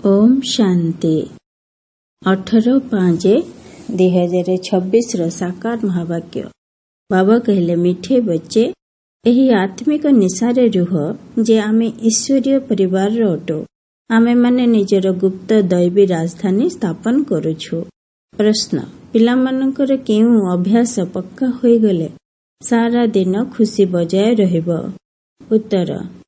ओम शांति 18/5/2026 साकार महावाक्य। बाबा कहले, मिठे बच्चे, एही आत्मिक निशारे रुह जे आमे ईश्वरीय परिवार अटो। आमे माने निजर गुप्त दैवी राजधानी स्थापन करुछु। प्रश्न, पिलामानंकर केउ अभ्यास पक्का होई गले सारा दिन खुशी बजाय रहिबो? उत्तर,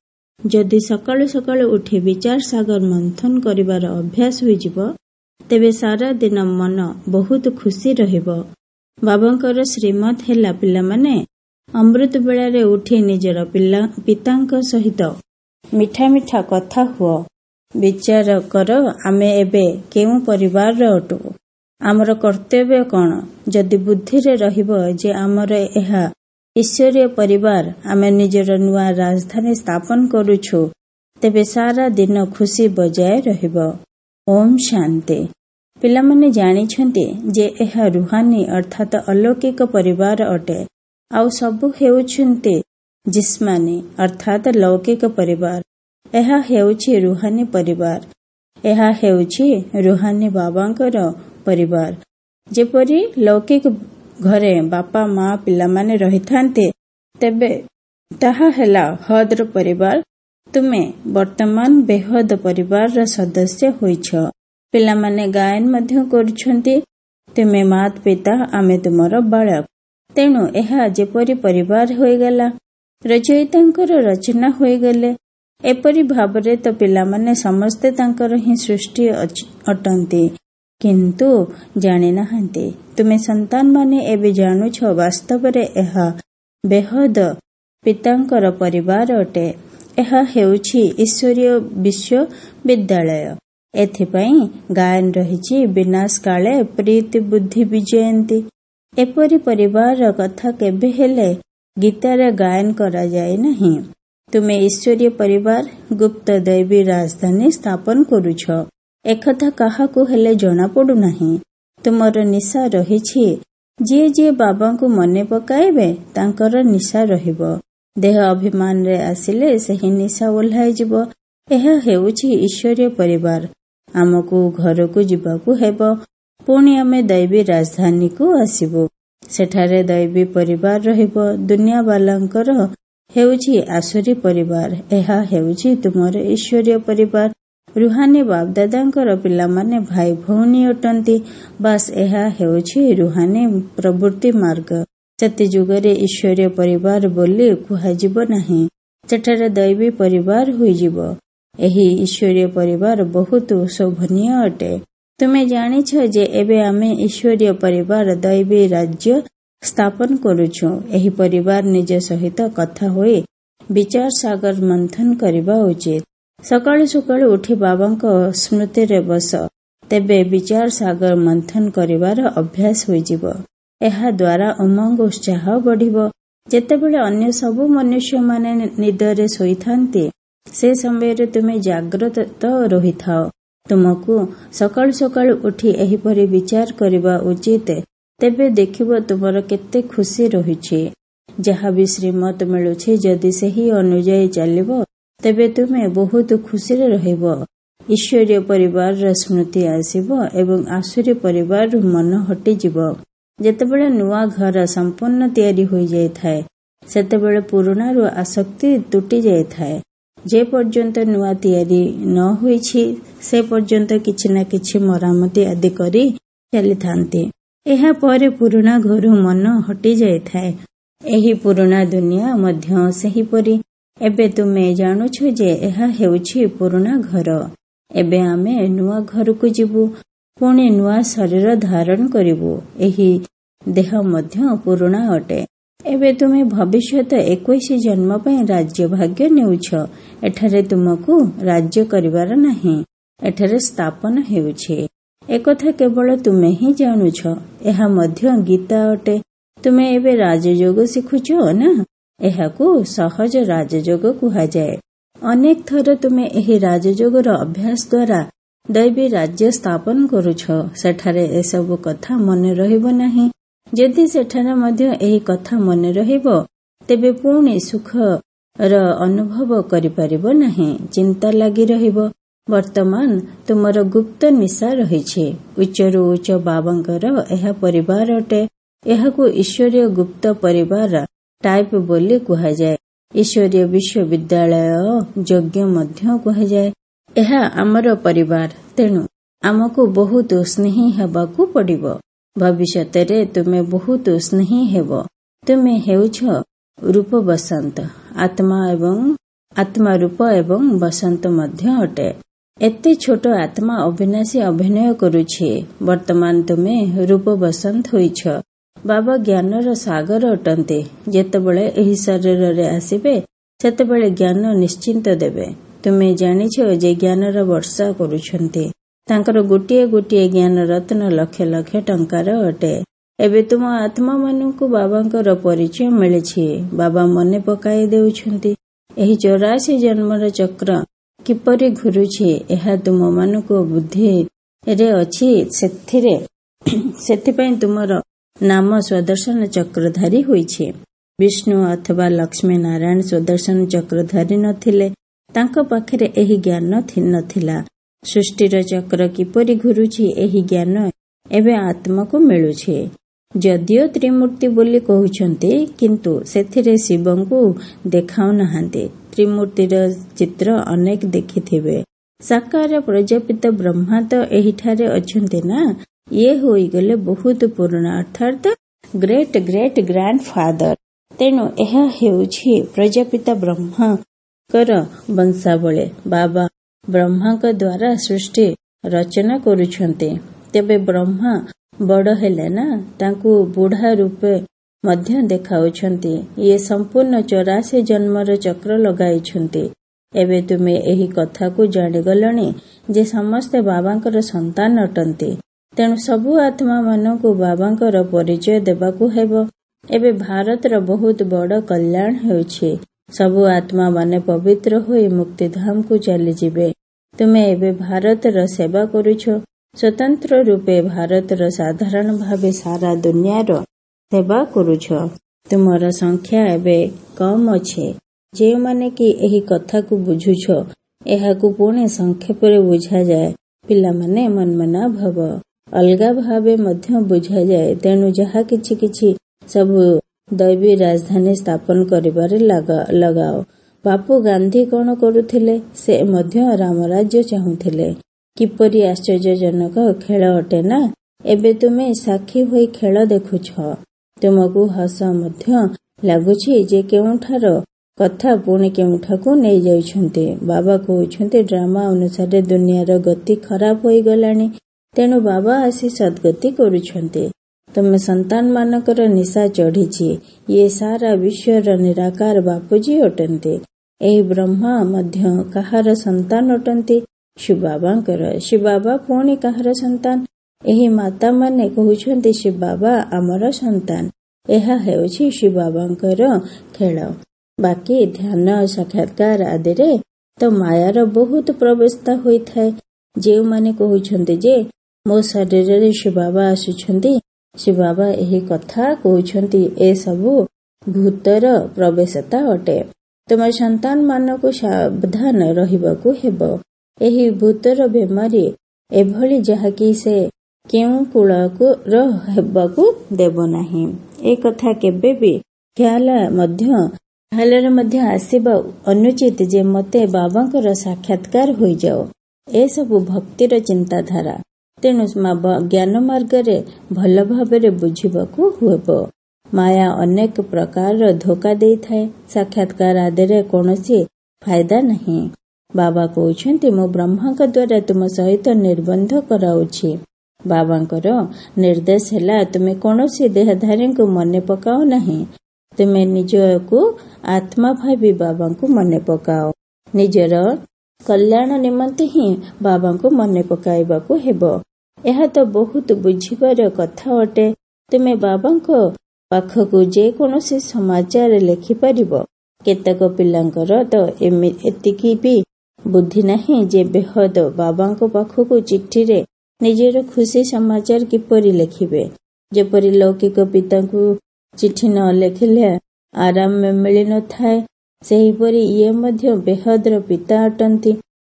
जदि सकाळु सकाळु उठी विचार सागर मंथन करिवार अभ्यास होइजिबो तेबे सारा दिन मन बहुत खुशी रहिबो। बाबांकर श्रीमत हेला, पिलामाने अमृत बेलारे उठी निजर पितांक सहित मिठा मिठा कथा हुओ। विचार कर, आमे एबे केउ परिवार अटो? आमर कर्तव्य कौन? जदि बुद्धि रे रहिबो जे आमर एहा ईश्वरीय परिवार, आमे निजर नुआ राजधानी स्थापन करुछु, तेबे सारा दिन खुशी बजाय रहिबो। ओम शांति। पिलामाने जानिछन्ति जे एहा रुहानी अर्थात अलौकिक परिवार अटे, आउ सबु हेउछन्ति जिस्मानी अर्थात लौकिक परिवार। एहा हेउछि रुहानी परिवार। एहा हेउछि रुहानी बाबांकर परिवार। जेपरि लौकिक घरे बापा माँ पिलामाने रहिथान्ते, तेबे ताहा हेला हद्र परिवार। तुमे वर्तमान बेहद परिवार सदस्य होइछ। पिलामाने गायन मध्य करुछन्ति, तुमे मात पिता, आमे तुमर बालक। तेणु एहा जेपरि परिवार होइगला, रचयितांकर रचना होइगले, एपरि भावरे तो पिलामाने समस्ते तांकर ही सृष्टि अटन्ति, किंतु जानि नाहन्ति। तुमे संतान माने एबे जानुछ वास्तवरे एहा बेहद पितांकर परिवार अटे। एहा हेउछि ईश्वरीय विश्वविद्यालय। एथिपाई गायन रहिछि, विनाश काले प्रीति बुद्धि विजयन्ति। एपरि परिवार कथा केबे हेले गीतारे गायन करा जाय नहीं। तुमे ईश्वरीय परिवार गुप्त दैवी राजधानी स्थापन करुछ, एकथा काहाकु हेले जଣା पडु नाही। तुमर निशा रहिछि, जे बाबांकु मने पकाइबे तांकर निशा रहिबो। देह अभिमान रे आसिले सही निशा ओल्हाइ जिवो। एहा हेउछि ईश्वरीय परिवार। आमकु घरकु जिबाकु हेबो, पुणी आमे दैवी राजधानी को आसिबो। सेठारे दैवी परिवार रहिबो। दुनिया बालांकर हेउछि आसुरी परिवार। एहा हेउछि तुमर ईश्वरीय परिवार। रुहानी बापदादांकर पिलामाने भाई भौणी अटन्ति। बास एहा हेउछि रुहानी प्रवृत्ति मार्ग। सत्य जुगरे ईश्वरीय परिवार बोली कुहाजिबो नाही, सेठारे दैवी परिवार होइजिबो। एही ईश्वरीय परिवार बहुत शोभनीय अटे। तुमे जानिछ जे एबे आमे ईश्वरीय परिवार दैवी राज्य स्थापन करुछु। एही परिवार निज सहित कथा होई विचार सागर मंथन करिबा उचित। सकाळु सकाळु उठी बाबांक स्मृति रे बस, तेबे विचार सागर मंथन करिवार अभ्यास होइजिबो। एहा द्वारा उमंग उत्साह बढ़िबो। जेतेबेले अन्य सबु मनुष्य माने निदरे सोइथान्ति, से समय रे तुमे जाग्रत रहिथाओ। तुमकु सकाळु सकाळु उठी एही परि विचार करिबा उचित। तेबे देखिबो तुमर केते खुशी रहिछि। जहा भी श्रीमत मिलुछि, जदि सही अनुଯାयी चलिबो तेबे तुमे बहुत खुशी रे रहिबो। ईश्वरीय परिवार र स्मृति आसिबो एवं आसुरी परिवार मन हटि जिवो। जेतेबेले नुआ घर संपूर्ण तैयारी होई जाय थाए, सेतेबेले पुराना रो आसक्ति टूटी जाय थाए। जे पर्यंत नुआ तैयारी न होईछि, से पर्यंत किछि ना किछि मरामती आदि करी चली थांती। एहा परे पुराना घर मन हटि जाय थाए। एही पुराना दुनिया मध्य सही परी। एबे तुमे जानुछ जे एहा हेउछि पुराना घर। एबे आमे नुआ घर को जिबु, पुणी नुआ शरीर धारण करिबु। एही देह मध्य पुराना अटे। एबे तुमे भविष्यत 21 जन्म पई राज्य भाग्य नेउछ। एठारे तुमकु राज्य करिवार नाही, एठारे स्थापन हेउछि। एकथा केवल तुमे ही जानुछ। एहा मध्य गीता अटे। तुमे एबे राजयोग शिखुछ ना। एहाकु सहज राजयोग कुहा जाय। अनेक थर तुमे एही राजयोगर अभ्यास द्वारा दैवी राज्य स्थापन करुछ। सेठारे एसबु कथा मने रहिबो नाही। जदि सेठारे मध्य एही कथा मने रहिबो, तेबे पुणी सुख र अनुभव करि परिबो नाही। चिंता लागि रहिबो। ବର୍ତ୍ତମାନ ତୁମର ଗୁପ୍ତ ନିଶା ରହିଛି। ଉଚ୍ଚରୁ ଉଚ୍ଚ ବାବାଙ୍କର ଏହା ପରିବାର ଅଟେ। ଏହାକୁ ଈଶ୍ୱରୀୟ ଗୁପ୍ତ ପରିବାର ଟାଇପ ବୋଲି କୁହାଯାଏ। ଈଶ୍ୱରୀୟ ବିଶ୍ୱବିଦ୍ୟାଳୟ ଯୋଗ୍ୟ ମଧ୍ୟ କୁହାଯାଏ। ଏହା ଆମର ପରିବାର, ତେଣୁ ଆମକୁ ବହୁତ ସ୍ନେହୀ ହେବାକୁ ପଡ଼ିବ। ଭବିଷ୍ୟତରେ ତୁମେ ବହୁତ ସ୍ନେହୀ ହେବ। ତୁମେ ହେଉଛ ରୂପ ବସନ୍ତ। ଆତ୍ମା ରୂପ ଏବଂ ବସନ୍ତ ମଧ୍ୟ ଅଟେ। ଏତେ ଛୋଟ ଆତ୍ମା ଅବିନାଶୀ ଅଭିନୟ କରୁଛି। ବର୍ତ୍ତମାନ ତୁମେ ରୂପ ବସନ୍ତ ହୋଇଛ। ବାବା ଜ୍ଞାନର ସାଗର ଅଟନ୍ତି। ଯେତେବେଳେ ଏହି ଶରୀରରେ ଆସିବେ ସେତେବେଳେ ଜ୍ଞାନ ନିଶ୍ଚିନ୍ତ ଦେବେ। ତୁମେ ଜାଣିଛ ଯେ ଜ୍ଞାନର ବର୍ଷା କରୁଛନ୍ତି। ତାଙ୍କର ଗୋଟିଏ ଗୋଟିଏ ଜ୍ଞାନ ରତ୍ନ ଲକ୍ଷ ଲକ୍ଷ ଟଙ୍କାର ଅଟେ। ଏବେ ତୁମ ଆତ୍ମାମାନଙ୍କୁ ବାବାଙ୍କର ପରିଚୟ ମିଳିଛି। ବାବା ମନେ ପକାଇ ଦେଉଛନ୍ତି ଏହି 84 ଜନ୍ମର ଚକ୍ର କିପରି ଘୁରୁଛି ଏହା ତୁମମାନଙ୍କ ବୁଦ୍ଧିରେ ଅଛି। ସେଥିପାଇଁ ତୁମର ନାମ ସ୍ୱଦର୍ଶନ ଚକ୍ରଧାରୀ ହୋଇଛି। ବିଷ୍ଣୁ ଅଥବା ଲକ୍ଷ୍ମୀ ନାରାୟଣ ସ୍ୱଦର୍ଶନ ଚକ୍ରଧାରୀ ନଥିଲେ। ତାଙ୍କ ପାଖରେ ଏହି ଜ୍ଞାନ ନଥିଲା। ସୃଷ୍ଟିର ଚକ୍ର କିପରି ଘୁରୁଛି ଏହି ଜ୍ଞାନ ଏବେ ଆତ୍ମାକୁ ମିଳୁଛି। ଯଦିଓ ତ୍ରିମୂର୍ତ୍ତି ବୋଲି କହୁଛନ୍ତି, କିନ୍ତୁ ସେଥିରେ ଶିବଙ୍କୁ ଦେଖାଉନାହାନ୍ତି। ତ୍ରିମୂର୍ତ୍ତିର ଚିତ୍ର ଅନେକ ଦେଖିଥିବେ। ସାକାର ପ୍ରଜାପିତ ବ୍ରହ୍ମା ତ ଏହିଠାରେ ଅଛନ୍ତି ନା। ଇଏ ହୋଇଗଲେ ବହୁତ ପୁରୁଣା, ଅର୍ଥାତ୍ ଗ୍ରେଟ୍ ଗ୍ରେଟ୍ ଗ୍ରାଣ୍ଡ ଫାଦର। ତେଣୁ ଏହା ହେଉଛି ପ୍ରଜାପିତା ବ୍ରହ୍ମାଙ୍କର ବଂଶାବଳୀ। ବାବା ବ୍ରହ୍ମାଙ୍କ ଦ୍ୱାରା ସୃଷ୍ଟି ରଚନା କରୁଛନ୍ତି। ତେବେ ବ୍ରହ୍ମା ବଡ଼ ହେଲେ ନା, ତାଙ୍କୁ ବୁଢ଼ା ରୂପେ ମଧ୍ୟ ଦେଖାଉଛନ୍ତି। ଇଏ ସମ୍ପୂର୍ଣ୍ଣ 84 ଜନ୍ମର ଚକ୍ର ଲଗାଇଛନ୍ତି। ଏବେ ତୁମେ ଏହି କଥାକୁ ଜାଣିଗଲଣି ଯେ ସମସ୍ତେ ବାବାଙ୍କର ସନ୍ତାନ ଅଟନ୍ତି। ତେଣୁ ସବୁ ଆତ୍ମାମାନଙ୍କୁ ବାବାଙ୍କର ପରିଚୟ ଦେବାକୁ ହେବ। ଏବେ ଭାରତର ବହୁତ ବଡ଼ କଲ୍ୟାଣ ହେଉଛି। ସବୁ ଆତ୍ମାମାନେ ପବିତ୍ର ହୋଇ ମୁକ୍ତିଧାମକୁ ଚାଲିଯିବେ। ତୁମେ ଏବେ ଭାରତର ସେବା କରୁଛ। ସ୍ୱତନ୍ତ୍ର ରୂପେ ଭାରତର ସାଧାରଣ ଭାବେ ସାରା ଦୁନିଆର ସେବା କରୁଛ। ତୁମର ସଂଖ୍ୟା ଏବେ କମ୍ ଅଛି। ଯେଉଁମାନେ କି ଏହି କଥାକୁ ବୁଝୁଛ, ଏହାକୁ ପୁଣି ସଂକ୍ଷେପରେ ବୁଝାଯାଏ। ପିଲାମାନେ ମନ୍ମନା ଭବ। ଅଲଗା ଭାବେ ମଧ୍ୟ ବୁଝାଯାଏ। ତେଣୁ ଯାହା କିଛି କିଛି ସବୁ ଦୈବୀ ରାଜଧାନୀ ସ୍ଥାପନ କରିବାରେ ଲଗାଅ। ବାପୁ ଗାନ୍ଧୀ କ'ଣ କରୁଥିଲେ? ସେ ମଧ୍ୟ ରାମରାଜ୍ୟ ଚାହୁଁଥିଲେ। କିପରି ଆଶ୍ଚର୍ଯ୍ୟଜନକ ଖେଳ ଅଟେ ନା। ଏବେ ତୁମେ ସାକ୍ଷୀ ହୋଇ ଖେଳ ଦେଖୁଛ। ତୁମକୁ ହସ ମଧ୍ୟ ଲାଗୁଛି ଯେ କେଉଁଠାର କଥା ପୁଣି କେଉଁଠାକୁ ନେଇଯାଉଛନ୍ତି। ବାବା କହୁଛନ୍ତି ଡ୍ରାମା ଅନୁସାରେ ଦୁନିଆର ଗତି ଖରାପ ହୋଇଗଲାଣି। ତେଣୁ ବାବା ଆସି ସଦ୍ଗତି କରୁଛନ୍ତି। ତମେ ସନ୍ତାନମାନଙ୍କର ନିଶା ଚଢ଼ିଛି। ଇଏ ସାରା ବିଶ୍ୱର ନିରାକାର ବାପୁଜୀ ଅଟନ୍ତି। ଏହି ବ୍ରହ୍ମା ମଧ୍ୟ କାହାର ସନ୍ତାନ ଅଟନ୍ତି? ଶିବବାବାଙ୍କର। ଶିବବାବା ପୁଣି କାହାର ସନ୍ତାନ? ଏହି ମାତାମାନେ କହୁଛନ୍ତି ଶିବବାବା ଆମର ସନ୍ତାନ। ଏହା ହେଉଛି ଶିବବାବାଙ୍କର ଖେଳ। ବାକି ଧ୍ୟାନ ସାକ୍ଷାତକାର ଆଦିରେ ତ ମାୟାର ବହୁତ ପ୍ରବେଶତା ହୋଇଥାଏ। ଯେଉଁମାନେ କହୁଛନ୍ତି ଯେ ମୋ ଶରୀରରେ ଶିବବାବା ଆସୁଛନ୍ତି, ଶିବବାବା ଏହି କଥା କହୁଛନ୍ତି, ଏସବୁ ଭୂତର ପ୍ରବେଶତା ଅଟେ। ତୁମ ସନ୍ତାନମାନଙ୍କୁ ସାବଧାନ ରହିବାକୁ ହେବ। ଏହି ଭୂତର ବେମାରୀ ଏଭଳି ଯାହାକି ସେ କେଉଁ କୂଳର ହେବାକୁ ଦେବ ନାହିଁ। ଏ କଥା କେବେ ବି ଖ୍ୟାଲରେ ମଧ୍ୟ ଆସିବା ଅନୁଚିତ ଯେ ମୋତେ ବାବାଙ୍କର ସାକ୍ଷାତକାର ହୋଇଯାଉ। ଏସବୁ ଭକ୍ତିର ଚିନ୍ତାଧାରା। ତେଣୁ ଜ୍ଞାନ ମାର୍ଗରେ ଭଲ ଭାବରେ ବୁଝିବାକୁ ହେବ। ମାୟା ଅନେକ ପ୍ରକାରର ଧୋକା ଦେଇଥାଏ। ସାକ୍ଷାତକାର ଆଦିରେ କୌଣସି ଫାଇଦା ନାହିଁ। ବାବା କହୁଛନ୍ତି ମୁଁ ବ୍ରହ୍ମାଙ୍କ ଦ୍ୱାରା ତୁମ ସହିତ ନିର୍ବନ୍ଧ କରାଉଛି। ବାବାଙ୍କର ନିର୍ଦ୍ଦେଶ ହେଲା ତୁମେ କୌଣସି ଦେହଧାରୀଙ୍କୁ ମନେ ପକାଅ ନାହିଁ। ତୁମେ ନିଜକୁ ଆତ୍ମା ଭାବି ବାବାଙ୍କୁ ମନେ ପକାଅ। ନିଜର କଲ୍ୟାଣ ନିମନ୍ତେ ହିଁ ବାବାଙ୍କୁ ମନେ ପକାଇବାକୁ ହେବ। ଏହା ତ ବହୁତ ବୁଝିବାର କଥା ଅଟେ। ତୁମେ ବାବାଙ୍କ ପାଖକୁ ଯେକୌଣସି ସମାଚାର ଲେଖିପାରିବ। କେତେକ ପିଲାଙ୍କର ତ ଏତିକି ବି ବୁଦ୍ଧି ନାହିଁ ଯେ ବେହଦ ବାବାଙ୍କ ପାଖକୁ ଚିଠିରେ ନିଜର ଖୁସି ସମାଚାର କିପରି ଲେଖିବେ। ଯେପରି ଲୌକିକ ପିତାଙ୍କୁ ଚିଠି ନ ଲେଖିଲେ ଆରାମ ମିଳିନଥାଏ, ସେହିପରି ଇଏ ମଧ୍ୟ ବେହଦର ପିତା ଅଟନ୍ତି।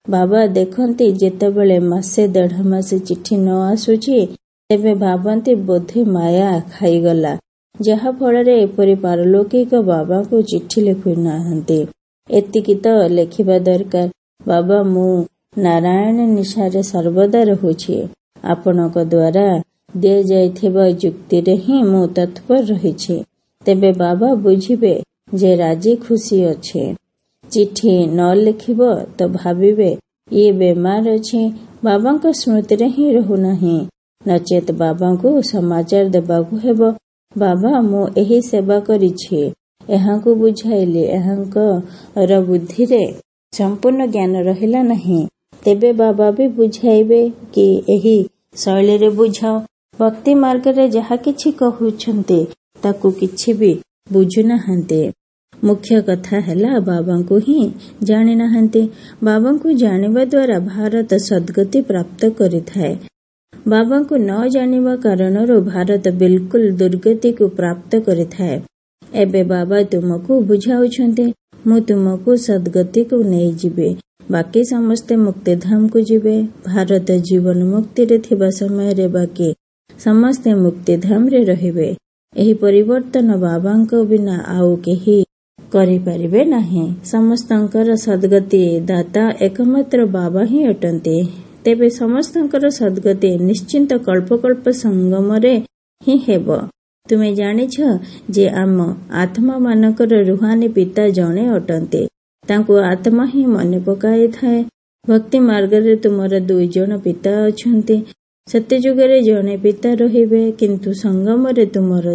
ବାବା ଦେଖନ୍ତି ଯେତେବେଳେ ମାସେ 1.5 ମାସ ଚିଠି ନ ଆସୁଛି ତେବେ ଭାବନ୍ତି ବୋଧେ ମାୟା ଖାଇଗଲା, ଯାହା ଫଳରେ ଏପରି ପାରଲୌକିକ ବାବାଙ୍କୁ ଚିଠି ଲେଖୁନାହାନ୍ତି। ଏତିକି ତ ଲେଖିବା ଦରକାର, ବାବା ମୁଁ ନାରାୟଣ ନିଶାରେ ସର୍ବଦା ରହୁଛି। ଆପଣଙ୍କ ଦ୍ୱାରା ଦିଆଯାଇଥିବା ଯୁକ୍ତିରେ ହିଁ ମୁଁ ତତ୍ପର ରହିଛି। ତେବେ ବାବା ବୁଝିବେ ଯେ ରାଜି ଖୁସି ଅଛି। ଚିଠି ନ ଲେଖିବ ତ ଭାବିବେ ଇଏ ବେମାର ଅଛି, ବାବାଙ୍କ ସ୍ମୃତିରେ ହିଁ ରହୁନାହିଁ। ନଚେତ୍ ବାବାଙ୍କୁ ସମାଚାର ଦେବାକୁ ହେବ, ବାବା ମୁଁ ଏହି ସେବା କରିଛି, ଏହାଙ୍କୁ ବୁଝାଇଲି, ଏହାଙ୍କର ବୁଦ୍ଧିରେ ସମ୍ପୂର୍ଣ୍ଣ ଜ୍ଞାନ ରହିଲା ନାହିଁ। ତେବେ ବାବା ବି ବୁଝାଇବେ କି ଏହି ଶୈଳୀରେ ବୁଝାଅ। ଭକ୍ତି ମାର୍ଗରେ ଯାହା କିଛି କହୁଛନ୍ତି ତାକୁ କିଛି ବି ବୁଝୁନାହାନ୍ତି। ମୁଖ୍ୟ କଥା ହେଲା ବାବାଙ୍କୁ ହିଁ ଜାଣିନାହାନ୍ତି। ବାବାଙ୍କୁ ଜାଣିବା ଦ୍ୱାରା ଭାରତ ସଦ୍ଗତି ପ୍ରାପ୍ତ କରିଥାଏ। ବାବାଙ୍କୁ ନ ଜାଣିବା କାରଣରୁ ଭାରତ ବିଲକୁଲ ଦୁର୍ଗତିକୁ ପ୍ରାପ୍ତ କରିଥାଏ। ଏବେ ବାବା ତୁମକୁ ବୁଝାଉଛନ୍ତି, ମୁଁ ତୁମକୁ ସଦ୍ଗତିକୁ ନେଇଯିବି, ବାକି ସମସ୍ତେ ମୁକ୍ତିଧାମକୁ ଯିବେ। ଭାରତ ଜୀବନ ମୁକ୍ତିରେ ଥିବା ସମୟରେ ବାକି ସମସ୍ତେ ମୁକ୍ତିଧାମରେ ରହିବେ। ଏହି ପରିବର୍ତ୍ତନ ବାବାଙ୍କ ବିନା ଆଉ କେହି କରିପାରିବେ ନାହିଁ। ସମସ୍ତଙ୍କର ସଦ୍ଗତି ଦାତା ଏକମାତ୍ର ବାବା ହିଁ ଅଟନ୍ତି। ତେବେ ସମସ୍ତଙ୍କର ସଦ୍ଗତି ନିଶ୍ଚିନ୍ତ କଳ୍ପକଳ୍ପ ସଙ୍ଗମରେ ହିଁ ହେବ। ତୁମେ ଜାଣିଛ ଯେ ଆମ ଆତ୍ମାମାନଙ୍କର ରୁହାନୀ ପିତା ଜଣେ ଅଟନ୍ତି। ତାଙ୍କୁ ଆତ୍ମା ହିଁ ମନେ ପକାଇଥାଏ। ଭକ୍ତି ମାର୍ଗରେ ତୁମର 2 ଜଣ ପିତା ଅଛନ୍ତି। ସତ୍ୟଯୁଗରେ ଜଣେ ପିତା ରହିବେ, କିନ୍ତୁ ସଙ୍ଗମରେ ତୁମର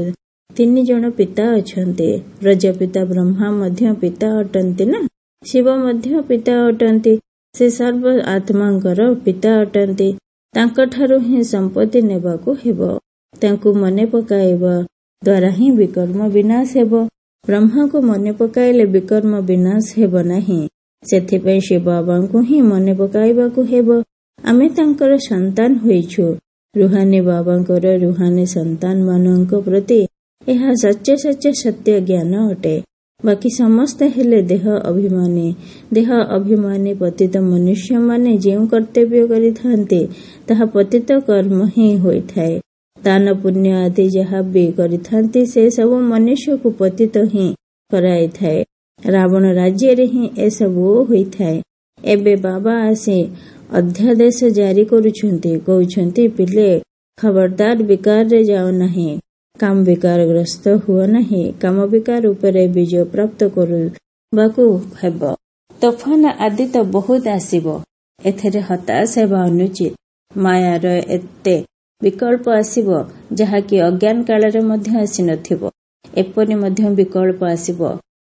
3 ଜଣ ପିତା ଅଛନ୍ତି। ପ୍ରଜାପିତା ବ୍ରହ୍ମା ମଧ୍ୟ ପିତା ଅଟନ୍ତି ନା? ଶିବ ମଧ୍ୟ ପିତା ଅଟନ୍ତି। ସେ ସର୍ବ ଆତ୍ମାଙ୍କର ପିତା ଅଟନ୍ତି। ତାଙ୍କଠାରୁ ହିଁ ସମ୍ପତ୍ତି ନେବାକୁ ହେବ। ତାଙ୍କୁ ମନେ ପକାଇବା ଦ୍ୱାରା ହିଁ ବିକର୍ମ ବିନାଶ ହେବ। ବ୍ରହ୍ମାଙ୍କୁ ମନେ ପକାଇଲେ ବିକର୍ମ ବିନାଶ ହେବ ନାହିଁ। ସେଥିପାଇଁ ଶିବ ବାବାଙ୍କୁ ହିଁ ମନେ ପକାଇବାକୁ ହେବ। ଆମେ ତାଙ୍କର ସନ୍ତାନ ହୋଇଛୁ। ରୁହାନୀ ବାବାଙ୍କର ରୁହାନୀ ସନ୍ତାନମାନଙ୍କ ପ୍ରତି ଏହା ସତ୍ୟ ଜ୍ଞାନ ଅଟେ। ବାକି ସମସ୍ତେ ହେଲେ ଦେହ ଅଭିମାନୀ। ଦେହ ଅଭିମାନୀ ପତିତ ମନୁଷ୍ୟମାନେ ଯେଉଁ କର୍ତ୍ତବ୍ୟ କରିଥାନ୍ତି ତାହା ପତିତ କର୍ମ ହିଁ ହୋଇଥାଏ। ଦାନ ପୁଣ୍ୟ ଆଦି ଯାହା ବି କରିଥାନ୍ତି ସେ ସବୁ ମନୁଷ୍ୟକୁ ପତିତ ହିଁ କରାଇଥାଏ। ରାବଣ ରାଜ୍ୟରେ ହିଁ ଏସବୁ ହୋଇଥାଏ। ଏବେ ବାବା ଆସି ଅଧ୍ୟାଦେଶ ଜାରି କରୁଛନ୍ତି, କହୁଛନ୍ତି ପିଲେ ଖବରଦାର ବିକାରରେ ଯାଅ ନାହିଁ, କାମ ବିକାରଗ୍ରସ୍ତ ହୁଅ ନାହିଁ। କାମ ବିକାର ଉପରେ ବିଜୟ ପ୍ରାପ୍ତ କରିବାକୁ ହେବ। ତୋଫାନ ଆଦି ତ ବହୁତ ଆସିବ, ଏଥିରେ ହତାଶ ହେବା ଅନୁଚିତ। ମାୟାର ଏତେ ବିକଳ୍ପ ଆସିବ ଯାହାକି ଅଜ୍ଞାନ କାଳରେ ମଧ୍ୟ ଆସିନଥିବ। ଏପରି ମଧ୍ୟ ବିକଳ୍ପ ଆସିବ।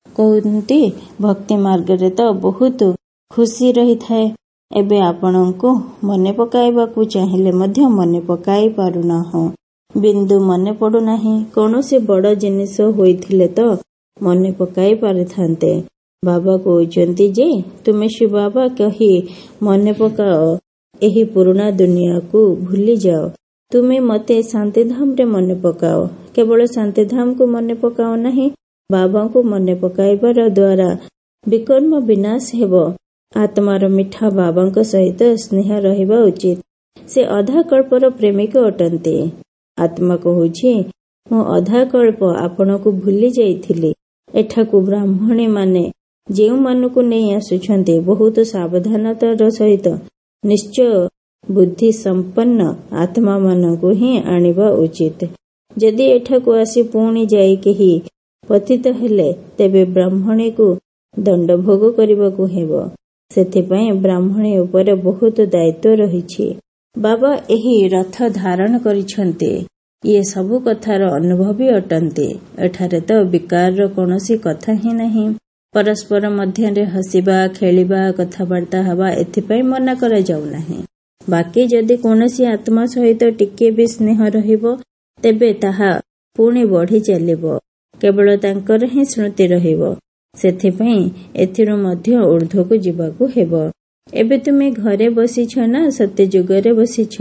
କହନ୍ତି ଭକ୍ତି ମାର୍ଗରେ ତ ବହୁତ ଖୁସି ରହିଥାଏ। ଏବେ ଆପଣଙ୍କୁ ମନେ ପକାଇବାକୁ ଚାହିଁଲେ ମଧ୍ୟ ମନେ ପକାଇ ପାରୁନାହୁଁ। ବିନ୍ଦୁ ମନେ ପଡୁନାହିଁ। କୌଣସି ବଡ଼ ଜିନିଷ ହୋଇଥିଲେ ତ ମନେ ପକାଇ ପାରିଥାନ୍ତେ। ବାବା କହୁଛନ୍ତି ଯେ ତୁମେ ଶିବ ବାବା କହି ମନେ ପକାଅ, ଏହି ପୁରୁଣା ଦୁନିଆକୁ ଭୁଲିଯାଅ। ତୁମେ ମତେ ଶାନ୍ତିଧାମରେ ମନେ ପକାଅ। କେବଳ ଶାନ୍ତିଧାମକୁ ମନେ ପକାଅ ନାହିଁ, ବାବାଙ୍କୁ ମନେ ପକାଇବାର ଦ୍ୱାରା ବିକର୍ମ ବିନାଶ ହେବ। ଆତ୍ମାର ମିଠା ବାବାଙ୍କ ସହିତ ସ୍ନେହ ରହିବା ଉଚିତ। ସେ ଅଧା କଳ୍ପର ପ୍ରେମିକ ଅଟନ୍ତି। ଆତ୍ମା କହୁଛି ମୁଁ ଅଧା କଳ୍ପ ଆପଣଙ୍କୁ ଭୁଲି ଯାଇଥିଲି। ଏଠାକୁ ବ୍ରାହ୍ମଣୀ ମାନେ ଯେଉଁମାନଙ୍କୁ ନେଇ ଆସୁଛନ୍ତି ବହୁତ ସାବଧାନତାର ସହିତ ନିଶ୍ଚୟ ବୁଦ୍ଧି ସମ୍ପନ୍ନ ଆତ୍ମାମାନଙ୍କୁ ହିଁ ଆଣିବା ଉଚିତ। ଯଦି ଏଠାକୁ ଆସି ପୁଣି ଯାଇ କେହି ପତିତ ହେଲେ ତେବେ ବ୍ରାହ୍ମଣୀକୁ ଦଣ୍ଡ ଭୋଗ କରିବାକୁ ହେବ। ସେଥିପାଇଁ ବ୍ରାହ୍ମଣୀ ଉପରେ ବହୁତ ଦାୟିତ୍ୱ ରହିଛି। ବାବା ଏହି ରଥ ଧାରଣ କରିଛନ୍ତି। ଇଏ ସବୁ କଥାର ଅନୁଭବୀ ଅଟନ୍ତି। ଏଠାରେ ତ ବିକାରର କୌଣସି କଥା ହିଁ ନାହିଁ। ପରସ୍ପର ମଧ୍ୟରେ ହସିବା, ଖେଳିବା, କଥାବାର୍ତ୍ତା ହେବା ଏଥିପାଇଁ ମନା କରାଯାଉନାହିଁ। ବାକି ଯଦି କୌଣସି ଆତ୍ମା ସହିତ ଟିକିଏ ବି ସ୍ନେହ ରହିବ ତେବେ ତାହା ପୁଣି ବଢି ଚାଲିବ। କେବଳ ତାଙ୍କର ହିଁ ସ୍ମୃତି ରହିବ। ସେଥିପାଇଁ ଏଥିରୁ ମଧ୍ୟ ଊର୍ଦ୍ଧ୍ୱକୁ ଯିବାକୁ ହେବ। ଏବେ ତୁମେ ଘରେ ବସିଛ ନା ସତ୍ୟଯୁଗରେ ବସିଛ?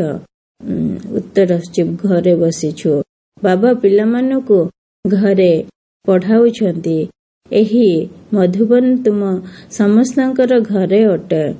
ଉତ୍ତର ଘରେ ବସିଛୁ। ବାବା ପିଲାମାନଙ୍କୁ ଘରେ ପଢାଉଛନ୍ତି। ଏହି ମଧୁବନ ତୁମ ସମସ୍ତଙ୍କର ଘରେ ଅଟେ।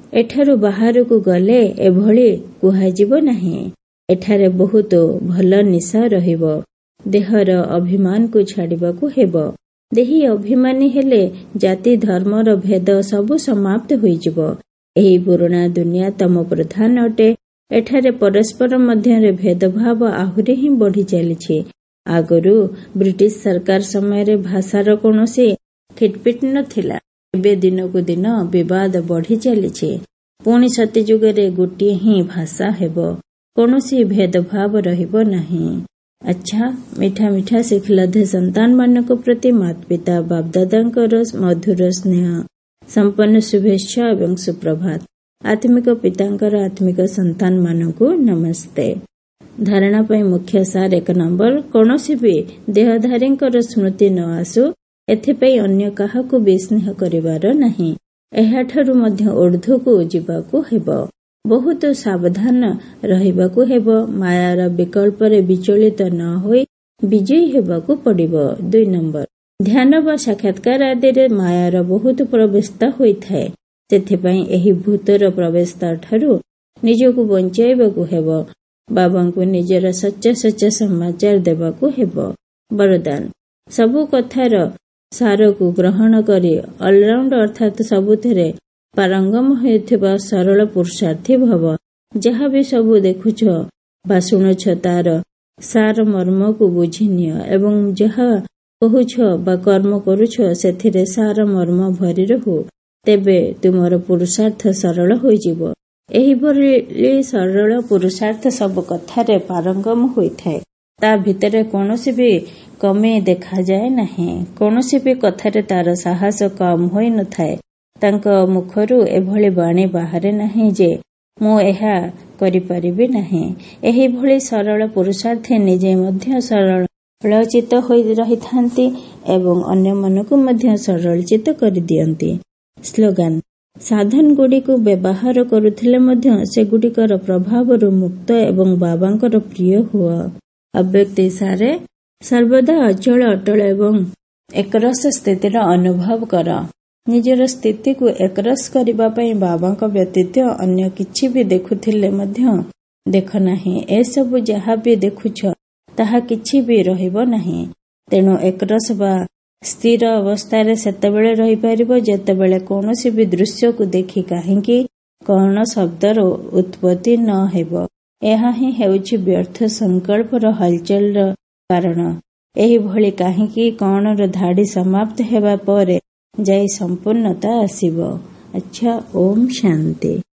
ଏଠାରୁ ବାହାରକୁ ଗଲେ ଏଭଳି କୁହାଯିବ ନାହିଁ। ଏଠାରେ ବହୁତ ଭଲ ନିଶା ରହିବ। ଦେହର ଅଭିମାନକୁ ଛାଡ଼ିବାକୁ ହେବ। ଦେହୀ ଅଭିମାନୀ ହେଲେ ଜାତି ଧର୍ମର ଭେଦ ସବୁ ସମାପ୍ତ ହୋଇଯିବ। ଏହି ପୁରୁଣା ଦୁନିଆ ତମ ପ୍ରଧାନ ଅଟେ। ଏଠାରେ ପରସ୍ପର ମଧ୍ୟରେ ଭେଦଭାବ ଆହୁରି ହିଁ ବଢି ଚାଲିଛି। ଆଗରୁ ବ୍ରିଟିଶ ସରକାର ସମୟରେ ଭାଷାର କୌଣସି ଖିଟପିଟ ନଥିଲା। ଏବେ ଦିନକୁ ଦିନ ବିବାଦ ବଢି ଚାଲିଛି। ପୁଣି ସତ୍ୟଯୁଗରେ ଗୋଟିଏ ହିଁ ଭାଷା ହେବ। କୌଣସି ଭେଦଭାବ ରହିବ ନାହିଁ। ଆଚ୍ଛା, ମିଠା ମିଠା ଶିଖିଲଧ ସନ୍ତାନ ମାନଙ୍କ ପ୍ରତି ମାତା ପିତା ବାପଦାଦାଙ୍କର ମଧୁର ସ୍ନେହ ସମ୍ପନ୍ନ ଶୁଭେଚ୍ଛା ଏବଂ ସୁପ୍ରଭାତ। ଆତ୍ମିକ ପିତାଙ୍କର ଆତ୍ମିକ ସନ୍ତାନ ମାନଙ୍କୁ ନମସ୍ତେ। ଧାରଣା ପାଇଁ ମୁଖ୍ୟ ସାର 1 ନମ୍ବର, କୌଣସି ବି ଦେହଧାରୀଙ୍କର ସ୍ମୃତି ନ ଆସୁ ଏଥିପାଇଁ ଅନ୍ୟ କାହାକୁ ବି ସ୍ନେହ କରିବାର ନାହିଁ। ଏହାଠାରୁ ମଧ୍ୟ ଊର୍ଦ୍ଧ୍ୱକୁ ଯିବାକୁ ହେବ। ବହୁତ ସାବଧାନ ରହିବାକୁ ହେବ। ମାୟାର ବିକଳ୍ପରେ ବିଚଳିତ ନ ହୋଇ ବିଜୟୀ ହେବାକୁ ପଡ଼ିବ। 2 ନମ୍ବର, ଧ୍ୟାନ ବା ସାକ୍ଷାତକାର ଆଦିରେ ମାୟାର ବହୁତ ପ୍ରବେଶତା ହୋଇଥାଏ। ସେଥିପାଇଁ ଏହି ଭୂତର ପ୍ରବେଶତା ଠାରୁ ନିଜକୁ ବଞ୍ଚାଇବାକୁ ହେବ। ବାବାଙ୍କୁ ନିଜର ସଚ୍ଚା ସଚ୍ଚା ସମାଚାର ଦେବାକୁ ହେବ। ବରଦାନ, ସବୁ କଥାର ସାରକୁ ଗ୍ରହଣ କରି ଅଲରାଉଣ୍ଡ ଅର୍ଥାତ ସବୁଥିରେ ପାରଙ୍ଗମ ହେଉଥିବା ସରଳ ପୁରୁଷାର୍ଥୀ ଭବ। ଯାହା ବି ସବୁ ଦେଖୁଛ ବା ଶୁଣୁଛ ତାର ସାର ମର୍ମକୁ ବୁଝିନିଅ ଏବଂ ଯାହା କହୁଛ ବା କର୍ମ କରୁଛ ସେଥିରେ ସାର ମର୍ମ ଭରି ରହୁ। ତେବେ ତୁମର ପୁରୁଷାର୍ଥ ସରଳ ହୋଇଯିବ। ଏହିଭଳି ସରଳ ପୁରୁଷାର୍ଥ ସବୁ କଥାରେ ପାରଙ୍ଗମ ହୋଇଥାଏ। ତା ଭିତରେ କୌଣସି ବି କମି ଦେଖାଯାଏ ନାହିଁ। କୌଣସି ବି କଥାରେ ତାର ସାହସ କମ ହୋଇନଥାଏ। ତାଙ୍କ ମୁଖରୁ ଏଭଳି ବାଣୀ ବାହାରେ ନାହିଁ ଯେ ମୁଁ ଏହା କରିପାରିବି ନାହିଁ। ଏହିଭଳି ସରଳ ପୁରୁଷାର୍ଥୀ ନିଜେ ମଧ୍ୟ ସରଳଚିତ ହୋଇ ରହିଥାନ୍ତି ଏବଂ ଅନ୍ୟମାନଙ୍କୁ ମଧ୍ୟ ସରଳଚିତ କରିଦିଅନ୍ତି। ସ୍ଲୋଗାନ, ସାଧନ ଗୁଡ଼ିକୁ ବ୍ୟବହାର କରୁଥିଲେ ମଧ୍ୟ ସେଗୁଡ଼ିକର ପ୍ରଭାବରୁ ମୁକ୍ତ ଏବଂ ବାବାଙ୍କର ପ୍ରିୟ ହୁଅ। ଅବ୍ୟକ୍ତ ଇଶାରେ ସର୍ବଦା ଅଚଳ ଅଟଳ ଏବଂ ଏକରସ ସ୍ଥିତିର ଅନୁଭବ କର। ନିଜର ସ୍ଥିତିକୁ ଏକରସ କରିବା ପାଇଁ ବାବାଙ୍କ ବ୍ୟତୀତ ଅନ୍ୟ କିଛି ବି ଦେଖୁଥିଲେ ମଧ୍ୟ ଦେଖ ନାହିଁ। ଏସବୁ ଯାହା ବି ଦେଖୁଛ ତାହା କିଛି ବି ରହିବ ନାହିଁ। ତେଣୁ ଏକରସ ବା ସ୍ଥିର ଅବସ୍ଥାରେ ସେତେବେଳେ ରହିପାରିବ ଯେତେବେଳେ କୌଣସି ବି ଦୃଶ୍ୟକୁ ଦେଖି କାହିଁକି କଣ ଶବ୍ଦର ଉତ୍ପତ୍ତି ନ ହେବ। ଏହା ହିଁ ହେଉଛି ବ୍ୟର୍ଥ ସଂକଳ୍ପର ହଲଚଲର କାରଣ। ଏହିଭଳି କାହିଁକି କଣର ଧାଡି ସମାପ୍ତ ହେବା ପରେ ଯାଇ ସମ୍ପୂର୍ଣ୍ଣତା ଆସିବ। ଆଚ୍ଛା, ଓମ୍ ଶାନ୍ତି।